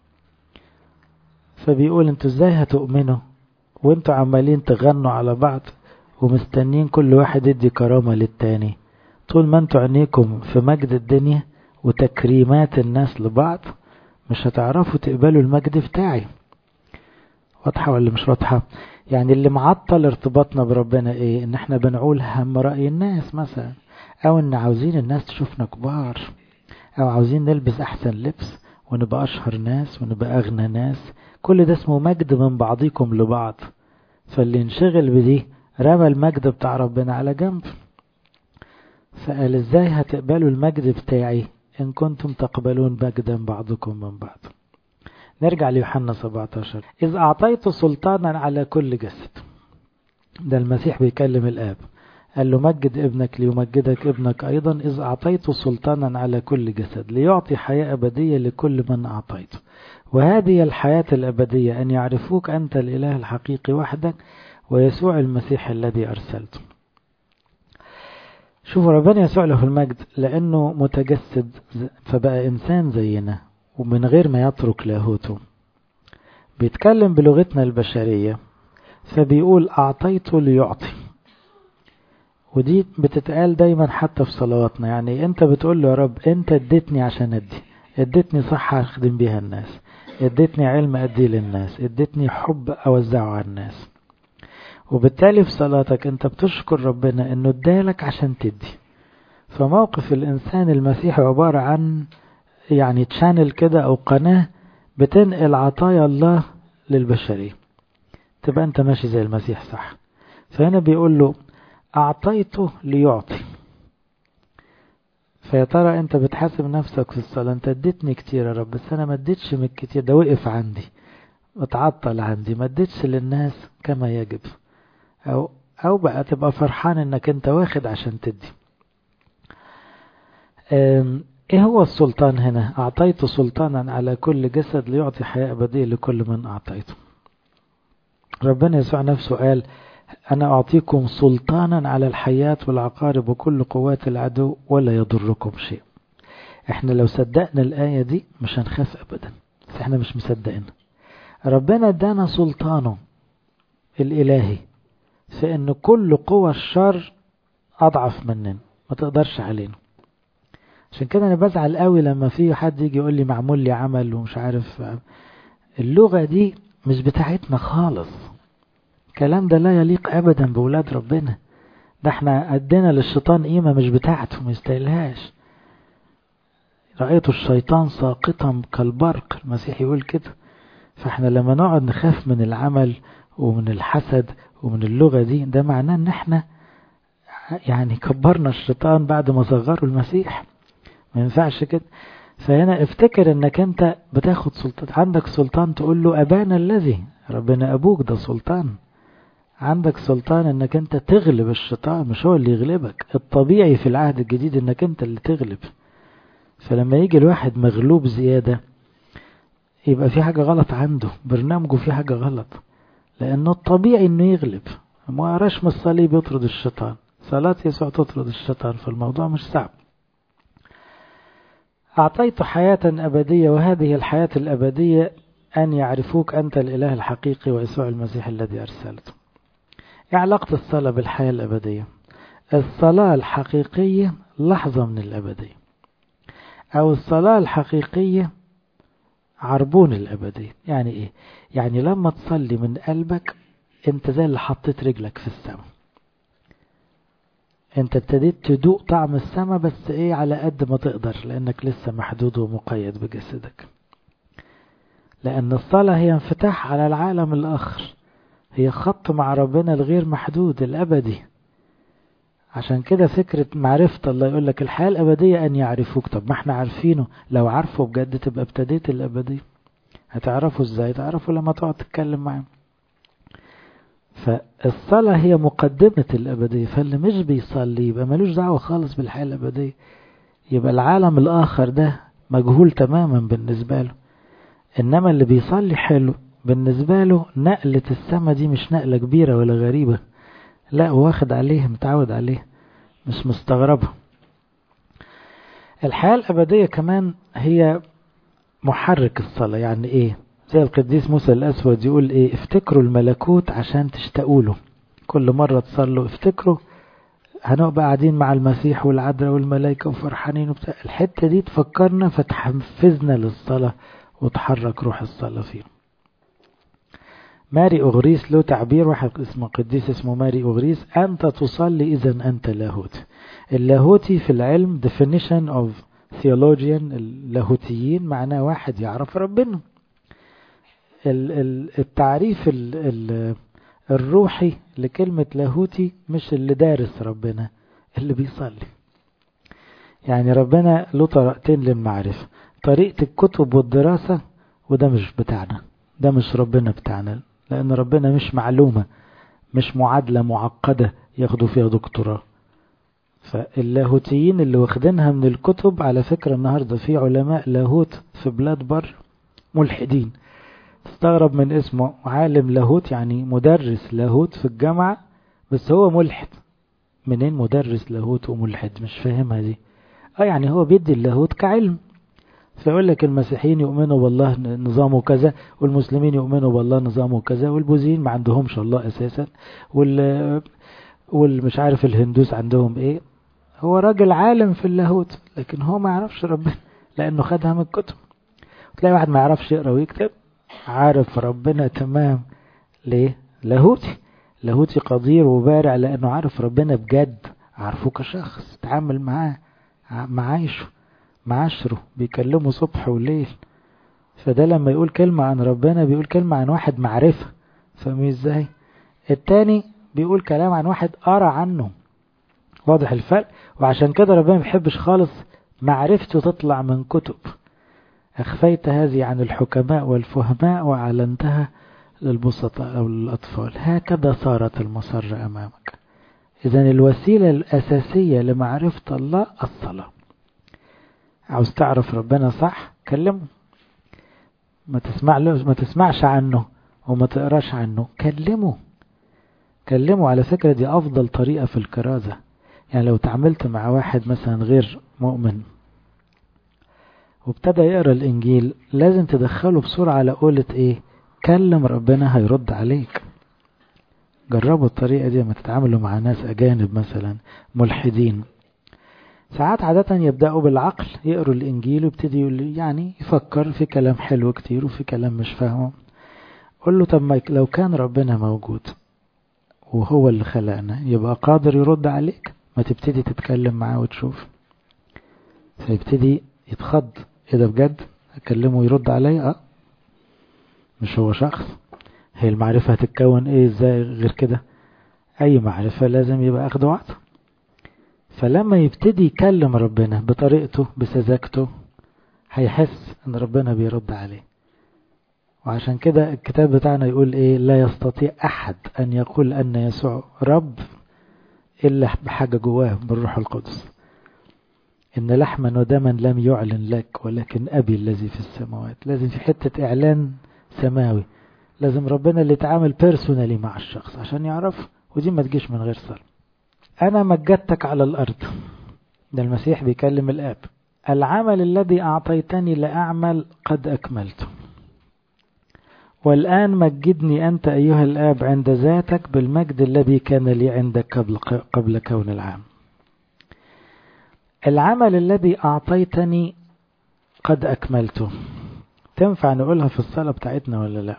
فبيقول انتوا ازاي هتؤمنوا وانتوا عمالين تغنوا على بعض ومستنين كل واحد يدي كرامة للتاني، طول ما انتوا عينيكم في مجد الدنيا وتكريمات الناس لبعض مش هتعرفوا تقبلوا المجد بتاعي. واضحة ولا مش واضحة؟ يعني اللي معطل ارتباطنا بربنا ايه؟ ان احنا بنقول هم رأي الناس مثلا، او ان عاوزين الناس تشوفنا كبار، او عاوزين نلبس احسن لبس ونبقى اشهر ناس ونبقى اغنى ناس. كل ده اسمه مجد من بعضكم لبعض. فاللي ينشغل بدي رمى المجد بتاع ربنا على جنب. فقال ازاي هتقبلوا المجد بتاعي إن كنتم تقبلون مجدا بعضكم من بعض. نرجع ليوحنا سبعة عشر. إذ أعطيت سلطانا على كل جسد. ده المسيح بيكلم الآب، قال له مجد ابنك ليمجدك ابنك أيضا، إذ أعطيت سلطانا على كل جسد ليعطي حياة أبدية لكل من أعطيته، وهذه الحياة الأبدية أن يعرفوك أنت الإله الحقيقي وحدك ويسوع المسيح الذي أرسلته. شوفوا ربنا يسوع له المجد لأنه متجسد فبقى إنسان زينا ومن غير ما يترك لاهوته، بيتكلم بلغتنا البشرية، فبيقول أعطيته ليعطي. ودي بتتقال دايما حتى في صلواتنا، يعني أنت بتقول له يا رب أنت اديتني عشان أدي، اديتني صحة أخدم بيها الناس، اديتني علم أدي للناس، اديتني حب أوزعه على الناس. وبالتالي في صلاتك انت بتشكر ربنا انه ادالك عشان تدي. فموقف الانسان المسيحي عبارة عن يعني تشانل كده او قناة بتنقل عطايا الله للبشرية، تبقى انت ماشي زي المسيح صح. فهنا بيقول له اعطيته ليعطي. فيا ترى انت بتحاسب نفسك في الصلاة، انت اديتني كتير يا رب بس انا ما اديتش من الكتير ده، وقف عندي اتعطل عندي، ما اديتش للناس كما يجب، أو, أو بقى تبقى فرحان انك انت واخد عشان تدي. ايه هو السلطان هنا؟ اعطيت سلطانا على كل جسد ليعطي حياة أبدية لكل من اعطيته. ربنا يسوع نفسه قال انا اعطيكم سلطانا على الحياة والعقارب وكل قوات العدو ولا يضركم شيء. احنا لو صدقنا الآية دي مش هنخاف ابدا، بس احنا مش مصدقين. ربنا ادانا سلطانه الالهي في ان كل قوى الشر اضعف مننا ما تقدرش علينا. عشان كده انا بزعل قوي لما في حد يجي يقول لي معمول لي عمل ومش عارف. اللغة دي مش بتاعتنا خالص، الكلام ده لا يليق ابدا بولاد ربنا. ده احنا ادينا للشيطان قيمة مش بتاعته، ما يستاهلهاش. رأيت الشيطان ساقطا كالبرق، المسيح يقول كده. فاحنا لما نقعد نخاف من العمل ومن الحسد ومن اللغة دي، ده معناه ان احنا يعني كبرنا الشيطان بعد ما صغروا المسيح. ما ينفعش كده. فهنا افتكر انك انت بتاخد سلطان، عندك سلطان تقول له ابانا الذي، ربنا ابوك، ده سلطان. عندك سلطان انك انت تغلب الشيطان، مش هو اللي يغلبك. الطبيعي في العهد الجديد انك انت اللي تغلب. فلما يجي الواحد مغلوب زيادة يبقى في حاجة غلط عنده، برنامجه في حاجة غلط، لأنه الطبيعي أنه يغلب. ما رشم الصليب يطرد الشيطان، صلاة يسوع تطرد الشيطان، فالموضوع مش صعب. أعطيت حياة أبدية وهذه الحياة الأبدية أن يعرفوك أنت الإله الحقيقي ويسوع المسيح الذي أرسلته. إيه علاقة الصلاة بالحياة الأبدية؟ الصلاة الحقيقية لحظة من الأبدية، أو الصلاة الحقيقية عربون الأبدية. يعني إيه؟ يعني لما تصلي من قلبك أنت زي اللي حطيت رجلك في السماء. انت ابتديت تدوق طعم السما، بس ايه على قد ما تقدر، لانك لسه محدود ومقيد بجسدك. لان الصلاة هي انفتاح على العالم الاخر، هي خط مع ربنا الغير محدود الابدي. عشان كده فكرة معرفة الله، يقول لك الحياة الابدية ان يعرفوك. طب ما احنا عارفينه، لو عارفه بجد تبقى ابتديت الابدية. هتعرفه ازاي؟ تعرفه لما تقعد تتكلم معاه. فالصلاة هي مقدمة الابدية، فاللي مش بيصلي يبقى ملوش دعوة خالص بالحياة الابدية، يبقى العالم الاخر ده مجهول تماما بالنسبة له. انما اللي بيصلي حلو بالنسبة له، نقلة السما دي مش نقلة كبيرة ولا غريبة، لا واخد عليه، متعود عليه، مش مستغربة. الحياة الأبدية كمان هي محرك الصلاة. يعني ايه؟ زي القديس موسى الأسود يقول ايه، افتكروا الملكوت عشان تشتاقوا له. كل مرة تصلوا افتكروا هنبقى قاعدين مع المسيح والعذراء والملائكة وفرحانين وبتاع. الحتة دي تفكرنا فتحفزنا للصلاة وتحرك روح الصلاة فيه. ماري أغريس له تعبير، واحد اسمه قديس اسمه ماري أغريس، أنت تصلي إذن أنت لاهوت. اللاهوتي في العلم definition of theologian، اللاهوتيين معناه واحد يعرف ربنا. التعريف الروحي لكلمة لاهوتي مش اللي دارس ربنا، اللي بيصلي. يعني ربنا له طريقتين للمعرفة، طريقة الكتب والدراسة، وده مش بتاعنا، ده مش ربنا بتاعنا، لأن ربنا مش معلومة، مش معادلة معقدة ياخدوا فيها دكتوراه. فاللاهوتيين اللي واخدينها من الكتب، على فكرة النهاردة في علماء لاهوت في بلاد بر ملحدين، تستغرب من اسمه، عالم لاهوت يعني مدرس لاهوت في الجامعة، بس هو ملحد. منين مدرس لاهوت وملحد؟ مش فاهمها دي. اه يعني هو بيدي اللاهوت كعلم، فيقول لك المسيحيين يؤمنوا بالله نظامه كذا، والمسلمين يؤمنوا بالله نظامه كذا، والبوذيين ما عندهمش الله اساسا، وال والمش عارف الهندوس عندهم ايه. هو راجل عالم في اللاهوت، لكن هو ما يعرفش ربنا لانه خدها من الكتب. تلاقي واحد ما يعرفش يقرا ويكتب، عارف ربنا تمام. ليه؟ لاهوتي. لاهوتي قدير وبارع، لانه عارف ربنا بجد، عارفه كشخص، تعامل معاه، معايشه، معاشره، بيكلمه صبح وليل. فده لما يقول كلمة عن ربنا بيقول كلمة عن واحد معرفة. فاهمين ازاي؟ التاني بيقول كلام عن واحد قرا عنه. واضح الفرق؟ وعشان كده ربنا ما بيحبش خالص معرفته تطلع من كتب. أخفيت هذه عن الحكماء والفهماء وأعلنتها للبسطاء أو للأطفال، هكذا صارت المسرة أمامك. إذن الوسيلة الأساسية لمعرفة الله الصلاة. عاوز تعرف ربنا صح؟ كلمه. ما تسمع له، ما تسمعش عنه وما تقراش عنه، كلمه. كلمه. على فكرة دي أفضل طريقة في الكرازة. يعني لو تعاملت مع واحد مثلا غير مؤمن وابتدى يقرأ الإنجيل، لازم تدخله بسرعة على قولة إيه؟ كلم ربنا هيرد عليك. جربوا الطريقة دي لما تتعاملوا مع ناس أجانب مثلا ملحدين. ساعات عادة يبدأوا بالعقل، يقروا الإنجيل ويبتدي يعني يفكر في كلام حلو كتير وفي كلام مش فاهمه. قل له طب ما لو كان ربنا موجود وهو اللي خلقنا، يبقى قادر يرد عليك. ما تبتدي تتكلم معاه وتشوف. فيبتدي يتخض، ايه ده بجد؟ اكلمه يرد علي؟ اه مش هو شخص. هي المعرفة هتتكون ايه ازاي غير كده؟ اي معرفة لازم يبقى اخد وعطه. فلما يبتدي يكلم ربنا بطريقته بسذاجته، هيحس ان ربنا بيرد عليه. وعشان كده الكتاب بتاعنا يقول ايه؟ لا يستطيع احد ان يقول ان يسوع رب الا بحاجة جواه بالروح القدس. إن لحما ودما لم يعلن لك ولكن أبي الذي في السماوات. لازم في حتة إعلان سماوي، لازم ربنا اللي يتعامل بيرسونالي مع الشخص عشان يعرف. ودي ما تجيش من غير صلاة. أنا مجدتك على الأرض، ده المسيح بيكلم الآب. العمل الذي أعطيتني لأعمل قد أكملته، والآن مجدني أنت أيها الآب عند ذاتك بالمجد الذي كان لي عندك قبل, قبل كون العام. العمل الذي أعطيتني قد أكملته، تنفع نقولها في الصلاة بتاعتنا ولا لا؟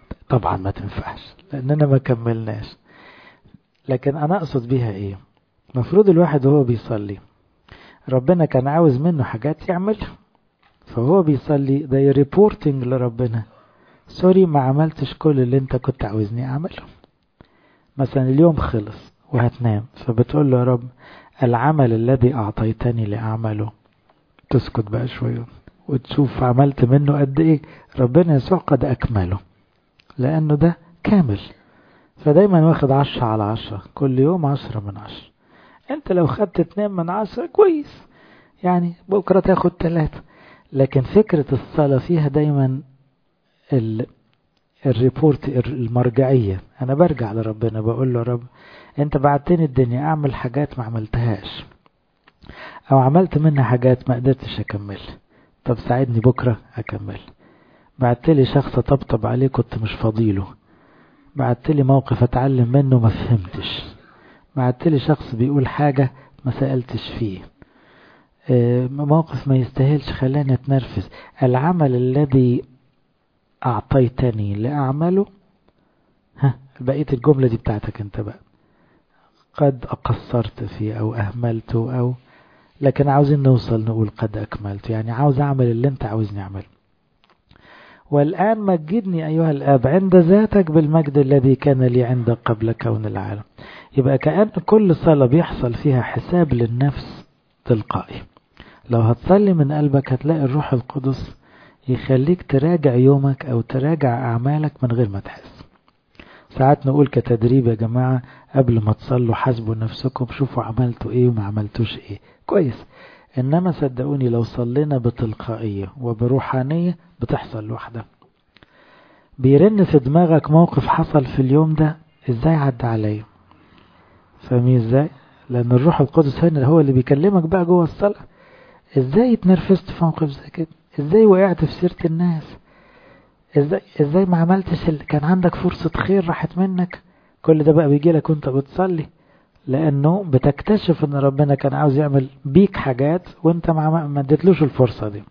طبعا ما تنفعش لأننا ما كملناش. لكن أنا أقصد بها إيه؟ مفروض الواحد وهو بيصلي ربنا كان عاوز منه حاجات يعملها، فهو بيصلي ده ريبورتنج لربنا، سوري ما عملتش كل اللي انت كنت عاوزني اعمله. مثلا اليوم خلص وهتنام، فبتقول له يا رب العمل الذي اعطيتني لاعمله، تسكت بقى شوية وتشوف عملت منه قد ايه. ربنا يسوع قد اكمله لانه ده كامل، فدايما واخد عشرة على عشرة، كل يوم عشرة من عشرة. انت لو خدت اتنين من عشرة كويس، يعني بكرة تاخد تلاتة. لكن فكرة الصلاة فيها دايما ال الريبورت المرجعية، انا برجع لربنا بقول له رب انت بعتني الدنيا اعمل حاجات ما عملتهاش، او عملت منها حاجات ما قدرتش اكمل، طب ساعدني بكرة اكمل. بعتلي شخص طبطب عليه كنت مش فاضيله، بعتلي موقف اتعلم منه ما فهمتش، بعتلي شخص بيقول حاجة ما سألتش فيه، موقف ما يستاهلش خلاني اتنرفز. العمل الذي اعطيتني لاعمله، ها بقية الجملة دي بتاعتك انت بقى، قد قصرت فيه او اهملته، او لكن عاوزين نوصل نقول قد اكملت، يعني عاوز اعمل اللي انت عاوزني اعمله. والآن مجدني أيها الآب عند ذاتك بالمجد الذي كان لي عندك قبل كون العالم. يبقى كأن كل صلاة بيحصل فيها حساب للنفس تلقائي. لو هتصلي من قلبك هتلاقي الروح القدس يخليك تراجع يومك أو تراجع أعمالك من غير ما تحس. ساعات نقول كتدريب يا جماعة قبل ما تصلوا حاسبوا نفسكم، شوفوا عملتوا ايه وما عملتوش ايه كويس. انما صدقوني لو صلينا بتلقائية وبروحانية بتحصل لوحدها. بيرن في دماغك موقف حصل في اليوم ده، ازاي عدى عليا، فاهمين ازاي؟ لان الروح القدس هنا هو اللي بيكلمك بقى جوه الصلاة. ازاي اتنرفزت في موقف زي كده، ازاي وقعت في سيرة الناس، ازاي ازاي ما عملتش اللي كان عندك فرصة خير راحت منك. كل ده بقى بيجي لك وانت بتصلي، لانه بتكتشف ان ربنا كان عاوز يعمل بيك حاجات وانت ما اديتلوش الفرصة دي.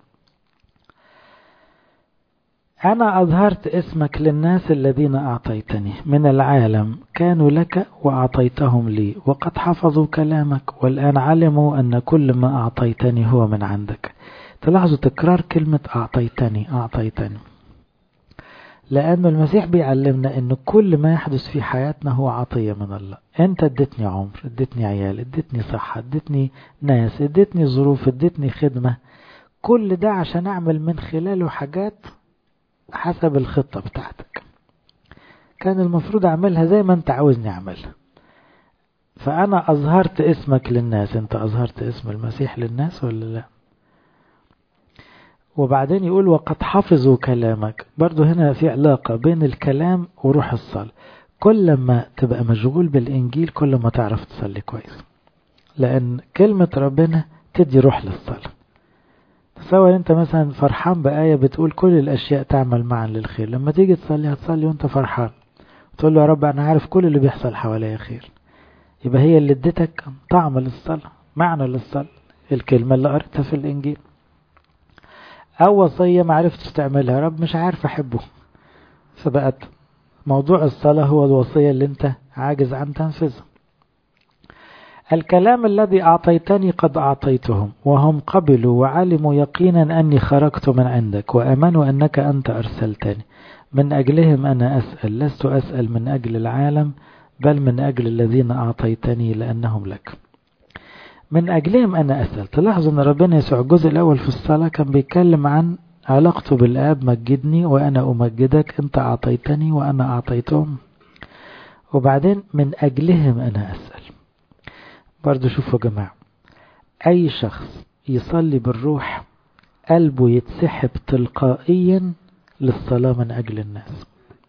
أنا أظهرت اسمك للناس الذين أعطيتني من العالم، كانوا لك وأعطيتهم لي، وقد حفظوا كلامك، والآن علموا أن كل ما أعطيتني هو من عندك. تلاحظوا تكرار كلمة أعطيتني أعطيتني، لأن المسيح بيعلمنا أن كل ما يحدث في حياتنا هو عطية من الله. أنت اديتني عمر، اديتني عيال، اديتني صحة، اديتني ناس، اديتني ظروف، اديتني خدمة، كل ده عشان أعمل من خلاله حاجات حسب الخطة بتاعتك. كان المفروض أعملها زي ما أنت عاوزني أعملها. فأنا أظهرت اسمك للناس. أنت أظهرت اسم المسيح للناس ولا لا؟ وبعدين يقول وقد حفظوا كلامك. برضو هنا في علاقة بين الكلام وروح الصلاة. كل ما تبقى مشغول بالإنجيل كل ما تعرف تصلي كويس، لأن كلمة ربنا تدي روح للصلاة. تصور انت مثلا فرحان بآية بتقول كل الأشياء تعمل معا للخير، لما تيجي تصلي هتصلي وانت فرحان، تقول له يا رب أنا عارف كل اللي بيحصل حواليا خير. يبقى هي اللي ادتك طعم للصلاة، معنى للصلاة، الكلمة اللي قريتها في الإنجيل. أو وصية ما عرفتش تعملها، يا رب مش عارف أحبه، فبقت موضوع الصلاة هو الوصية اللي انت عاجز عن تنفذها. الكلام الذي أعطيتني قد أعطيتهم، وهم قبلوا وعلموا يقينا أني خرجت من عندك، وأمنوا أنك أنت أرسلتني. من أجلهم أنا أسأل، لست أسأل من أجل العالم، بل من أجل الذين أعطيتني لأنهم لك. من أجلهم أنا أسأل. تلاحظوا أن ربنا يسوع الجزء الأول في الصلاة كان بيتكلم عن علاقته بالآب، مجدني وأنا أمجدك، أنت أعطيتني وأنا أعطيتهم. وبعدين من أجلهم أنا أسأل. برضو شوفوا يا جماعة، أي شخص يصلي بالروح قلبه يتسحب تلقائيا للصلاة من أجل الناس.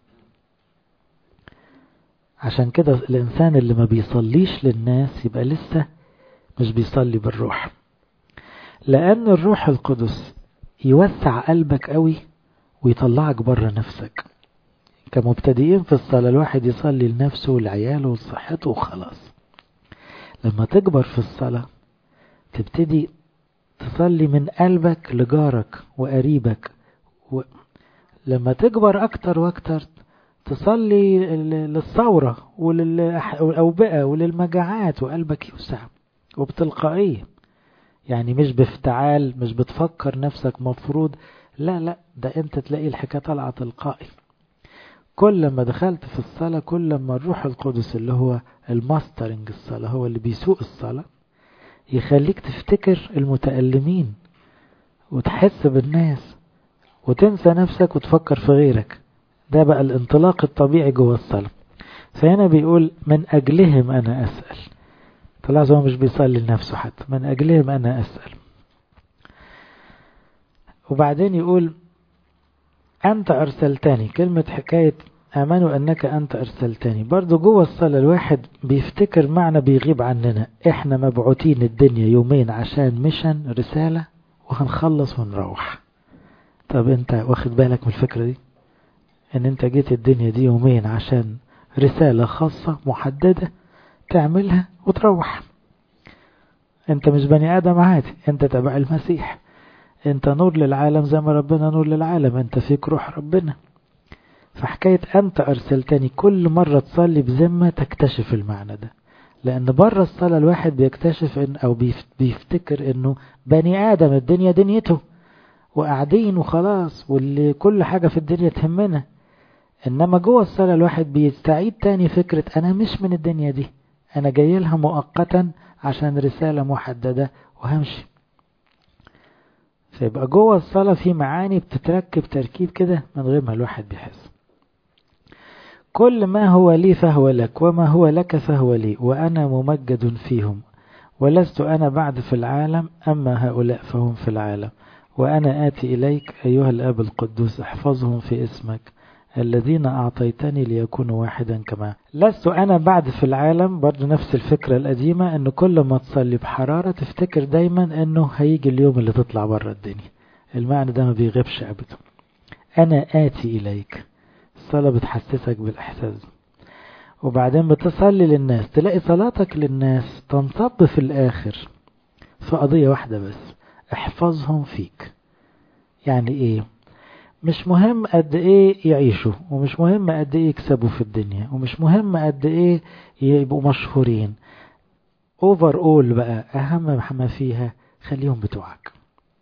عشان كده الإنسان اللي ما بيصليش للناس يبقى لسه مش بيصلي بالروح، لأن الروح القدس يوسع قلبك قوي ويطلعك بره نفسك. كمبتدئين في الصلاة الواحد يصلي لنفسه ولعياله وصحته وخلاص. لما تكبر في الصلاة تبتدي تصلي من قلبك لجارك وقريبك و... لما تكبر أكتر وأكتر تصلي للثورة وللأوبئة وللمجاعات وقلبك يوسع وبتلقائية، يعني مش بافتعال، مش بتفكر نفسك مفروض، لا لا، ده انت تلاقي الحكاية طالعة تلقائي. كل ما دخلت في الصلاة، كل ما الروح القدس اللي هو الماسترنج الصلاة، هو اللي بيسوق الصلاة، يخليك تفتكر المتألمين وتحس بالناس وتنسى نفسك وتفكر في غيرك. ده بقى الانطلاق الطبيعي جوه الصلاة. فهنا بيقول من أجلهم أنا أسأل. طلع هو مش بيصلي لنفسه حتى، من أجلهم أنا أسأل. وبعدين يقول أنت أرسلتني. كلمة حكاية آمنوا أنك أنت أرسلتني، برضو جوه الصلاة الواحد بيفتكر معنى بيغيب عننا. إحنا مبعوتين الدنيا يومين عشان مشن رسالة وهنخلص ونروح. طب أنت واخد بالك من الفكرة دي؟ ان انت جيت الدنيا دي يومين عشان رسالة خاصة محددة تعملها وتروح. انت مش بني ادم عادي، انت تبع المسيح، انت نور للعالم زي ما ربنا نور للعالم، انت فيك روح ربنا. فحكاية انت ارسلتني، كل مرة تصلي بذمة تكتشف المعنى ده، لان بره الصلاة الواحد بيكتشف ان او بيفتكر انه بني ادم الدنيا دنيته وقاعدين وخلاص، واللي كل حاجة في الدنيا تهمنا. انما جوه الصلاة الواحد بيستعيد تاني فكرة انا مش من الدنيا دي، انا جاي لها مؤقتا عشان رسالة محددة وهمشي. فيبقى جوه الصلاة في معاني بتتركب تركيب كده من غير ما الواحد بيحس. كل ما هو لي فهو لك، وما هو لك فهو لي، وانا ممجد فيهم، ولست انا بعد في العالم، اما هؤلاء فهم في العالم، وانا آتي اليك ايها الاب القدوس، احفظهم في اسمك الذين أعطيتني ليكونوا واحدا كما. لست أنا بعد في العالم، برضو نفس الفكرة القديمة، أنه كل ما تصلي بحرارة تفتكر دايما أنه هيجي اليوم اللي تطلع برا الدنيا. المعنى ده ما بيغيبش أبدا. أنا آتي إليك، الصلاة بتحسسك بالإحساس. وبعدين بتصلي للناس، تلاقي صلاتك للناس تنصب في الآخر في قضية واحدة بس، احفظهم فيك. يعني إيه؟ مش مهم قد ايه يعيشوا، ومش مهم قد ايه يكسبوا في الدنيا، ومش مهم قد ايه يبقوا مشهورين. اوفر اول بقى، اهم ما فيها خليهم بتوعك.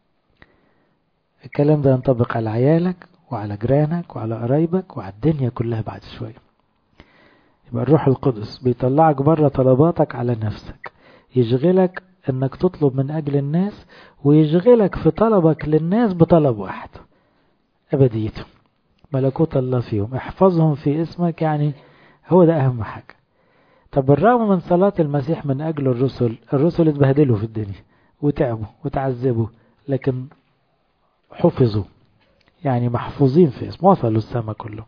الكلام ده ينطبق على عيالك وعلى جيرانك وعلى قرايبك وعلى الدنيا كلها بعد شوية. يبقى الروح القدس بيطلعك بره طلباتك على نفسك، يشغلك انك تطلب من اجل الناس، ويشغلك في طلبك للناس بطلب واحد، أبديته، ملكوت الله فيهم، احفظهم في اسمك. يعني هو ده أهم حاجة. طب بالرغم من صلاة المسيح من أجل الرسل، الرسل اتبهدلوا في الدنيا وتعبوا وتعذبوا، لكن حفظوا، يعني محفوظين في اسم، وصلوا السماء كله.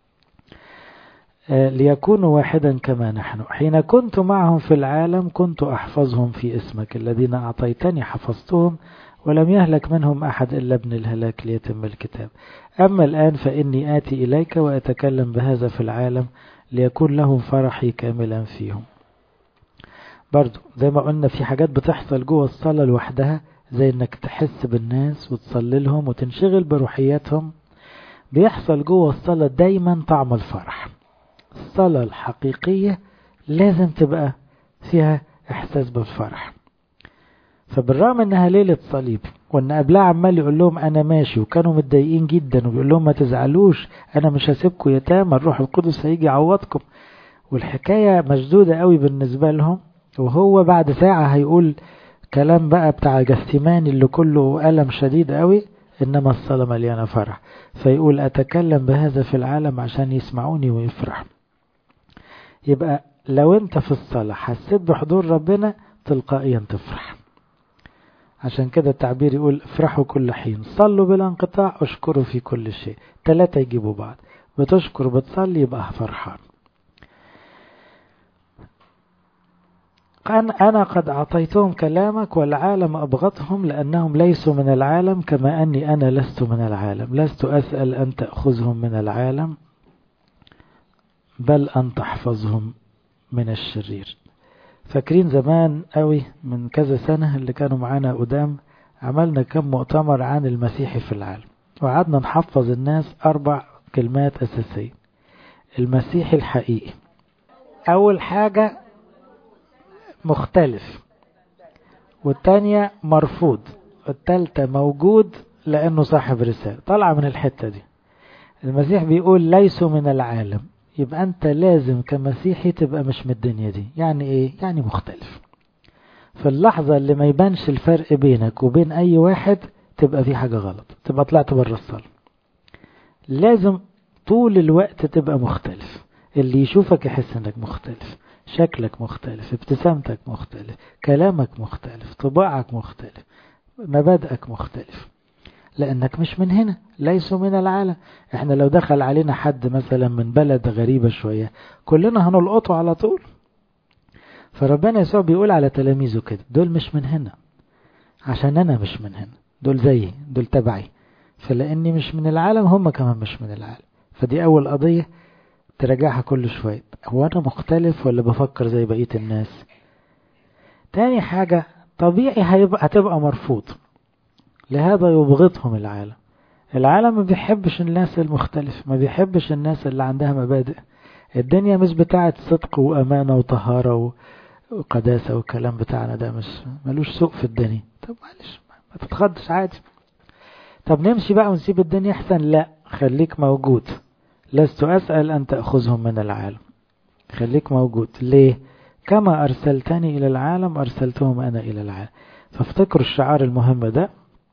آه ليكونوا واحدا كما نحن، حين كنت معهم في العالم كنت أحفظهم في اسمك الذين أعطيتني حفظتهم، ولم يهلك منهم أحد إلا ابن الهلاك ليتم الكتاب. أما الآن فإني آتي إليك وأتكلم بهذا في العالم ليكون لهم فرحي كاملا فيهم. برضو زي ما قلنا في حاجات بتحصل جوه الصلاة لوحدها، زي انك تحس بالناس وتصلي لهم وتنشغل بروحياتهم. بيحصل جوه الصلاة دايما طعم الفرح. الصلاة الحقيقية لازم تبقى فيها إحساس بالفرح. فبالرغم انها ليلة صليب، وان قبلها عمال يقول لهم انا ماشي، وكانوا متضايقين جدا، وبيقول لهم ما تزعلوش، انا مش هسيبكم يتامى، الروح القدس هيجي يعوضكم، والحكاية مشدودة قوي بالنسبة لهم. وهو بعد ساعة هيقول كلام بقى بتاع جثماني اللي كله ألم شديد قوي، انما الصلاة مليانة فرح. فيقول اتكلم بهذا في العالم عشان يسمعوني ويفرح. يبقى لو انت في الصلاة حسيت بحضور ربنا تلقائيا تفرح. عشان كده التعبير يقول افرحوا كل حين، صلوا بلا انقطاع، اشكروا في كل شيء. ثلاثة يجيبوا بعض، بتشكر بتصلي يبقى فرحان. أنا قد أعطيتهم كلامك والعالم أبغضهم لأنهم ليسوا من العالم كما أني أنا لست من العالم. لست أسأل أن تأخذهم من العالم بل أن تحفظهم من الشرير. فاكرين زمان قوي من كذا سنة اللي كانوا معانا قدام، عملنا كم مؤتمر عن المسيحي في العالم، وقعدنا نحفظ الناس أربع كلمات أساسية. المسيحي الحقيقي. أول حاجة مختلف، والتانية مرفوض، والتالتة موجود لأنه صاحب رسالة. طلع من الحتة دي. المسيح بيقول ليسوا من العالم، يبقى أنت لازم كمسيحي تبقى مش من الدنيا دي. يعني إيه؟ يعني مختلف. في اللحظة اللي ما يبانش الفرق بينك وبين أي واحد تبقى في حاجة غلط، تبقى طلعت بره الصلاة. لازم طول الوقت تبقى مختلف. اللي يشوفك يحس انك مختلف، شكلك مختلف، ابتسامتك مختلف، كلامك مختلف، طباعك مختلف، مبادئك مختلف، لأنك مش من هنا. ليسوا من العالم. احنا لو دخل علينا حد مثلا من بلد غريبة شوية كلنا هنلقطه على طول. فربنا يسوع بيقول على تلاميذه كده، دول مش من هنا عشان أنا مش من هنا، دول زيي، دول تبعي. فلأني مش من العالم هم كمان مش من العالم. فدي أول قضية تراجعها كل شوية، هو أنا مختلف ولا بفكر زي بقية الناس؟ تاني حاجة، طبيعي هيبقى هتبقى مرفوض، لهذا يبغضهم العالم. العالم ما بيحبش الناس المختلف، ما بيحبش الناس اللي عندها مبادئ. الدنيا مش بتاعت صدق وأمانة وطهارة وقداسة والكلام بتاعنا ده، مش ملوش سوق في الدنيا. طب معلش ما تتخدش عادي. طب نمشي بقى ونسيب الدنيا احسن؟ لا، خليك موجود. لست أسأل أن تأخذهم من العالم، خليك موجود. ليه؟ كما أرسلتني إلى العالم أرسلتهم أنا إلى العالم. فافتكروا الشعار المهم ده،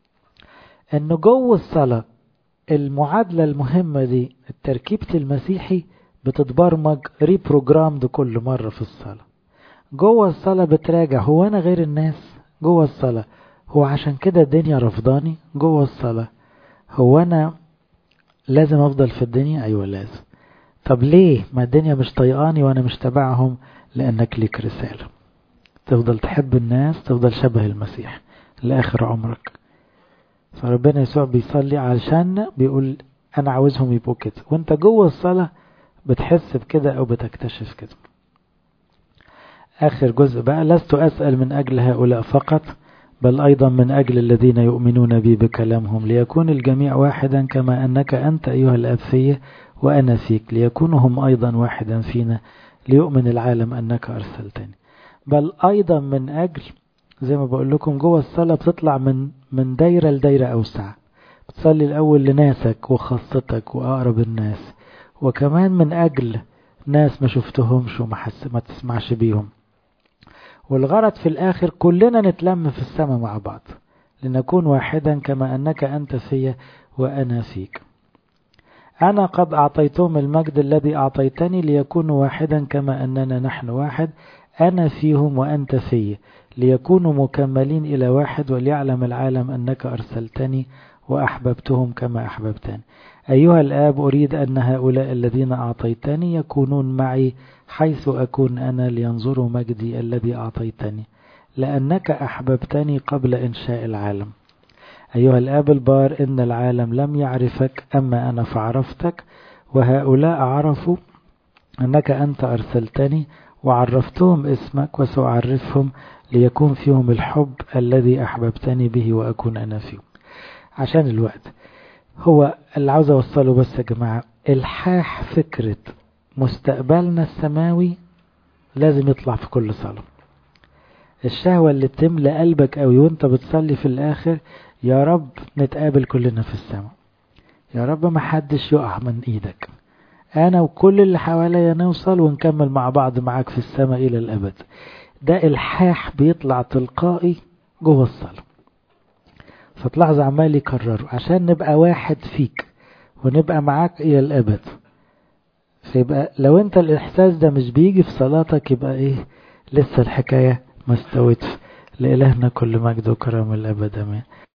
أنه جوه الصلاة المعادلة المهمة دي، التركيبة المسيحي بتتبرمج ريبروجرامد كل مرة في الصلاة. جوه الصلاة بتراجع، هو أنا غير الناس؟ جوه الصلاة هو عشان كده الدنيا رفضاني؟ جوه الصلاة هو أنا لازم أفضل في الدنيا؟ أيوة لازم. طب ليه؟ ما الدنيا مش طيقاني وأنا مش تبعهم. لأنك ليك رسالة، تفضل تحب الناس، تفضل شبه المسيح لآخر عمرك. فربنا يسوع بيصلي علشان بيقول أنا عاوزهم يبقوا كده، وانت جوه الصلاة بتحس بكده أو بتكتشف كده. آخر جزء بقى، لست أسأل من أجل هؤلاء فقط بل أيضا من أجل الذين يؤمنون بي بكلامهم، ليكون الجميع واحدا كما أنك أنت أيها الأب فيه وأنا فيك، ليكونوا هم أيضا واحدا فينا، ليؤمن العالم أنك أرسلتني. بل أيضا من أجل، زي ما بقول لكم جوه الصلاة بتطلع من من دايرة لدايرة أوسع. بتصلي الأول لناسك وخاصتك وأقرب الناس، وكمان من أجل ناس ما شفتهمش وما حس ما تسمعش بيهم. والغرض في الآخر كلنا نتلم في السماء مع بعض، لنكون واحدا كما أنك أنت في وأنا فيك. أنا قد أعطيتهم المجد الذي أعطيتني ليكونوا واحدا كما أننا نحن واحد، أنا فيهم وأنت في، ليكونوا مكملين إلى واحد، وليعلم العالم أنك أرسلتني وأحببتهم كما أحببتني. أيها الآب، أريد أن هؤلاء الذين أعطيتني يكونون معي حيث أكون أنا، لينظروا مجدي الذي أعطيتني، لأنك أحببتني قبل إنشاء العالم. أيها الآب البار، إن العالم لم يعرفك أما أنا فعرفتك، وهؤلاء عرفوا أنك أنت أرسلتني، وعرفتهم اسمك وسأعرفهم، ليكون فيهم الحب الذي أحببتني به وأكون أنا فيه. عشان الوقت، هو اللي عاوز أوصله بس يا جماعة، الحاح فكرة مستقبلنا السماوي لازم يطلع في كل صلاة. الشهوة اللي بتملى قلبك قوي وانت بتصلي في الآخر، يا رب نتقابل كلنا في السماء، يا رب ما حدش يقع من ايدك، انا وكل اللي حواليا نوصل ونكمل مع بعض معاك في السماء الى الابد. ده الحاح بيطلع تلقائي جوه الصلاة. فتلاحظ عمال يكرره عشان نبقى واحد فيك ونبقى معاك الى الابد. فيبقى لو انت الاحساس ده مش بيجي في صلاتك، يبقى ايه؟ لسه الحكاية ما استوتش. لإلهنا كل مجد وكرم الابد، امين.